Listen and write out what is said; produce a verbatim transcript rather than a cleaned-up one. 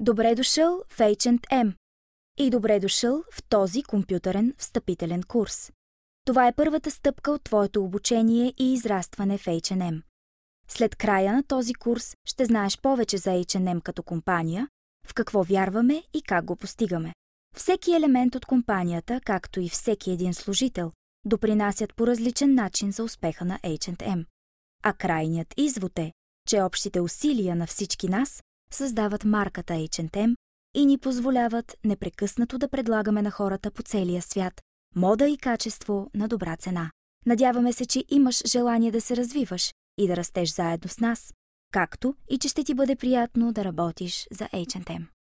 Добре дошъл в Ейч енд Ем и добре дошъл в този компютърен встъпителен курс. Това е първата стъпка от твоето обучение и израстване в Ейч енд Ем. След края на този курс ще знаеш повече за Ейч енд Ем като компания, в какво вярваме и как го постигаме. Всеки елемент от компанията, както и всеки един служител, допринасят по различен начин за успеха на Ейч енд Ем. А крайният извод е, че общите усилия на всички нас създават марката Ейч енд Ем и ни позволяват непрекъснато да предлагаме на хората по целия свят мода и качество на добра цена. Надяваме се, че имаш желание да се развиваш и да растеш заедно с нас, както и че ще ти бъде приятно да работиш за Ейч енд Ем.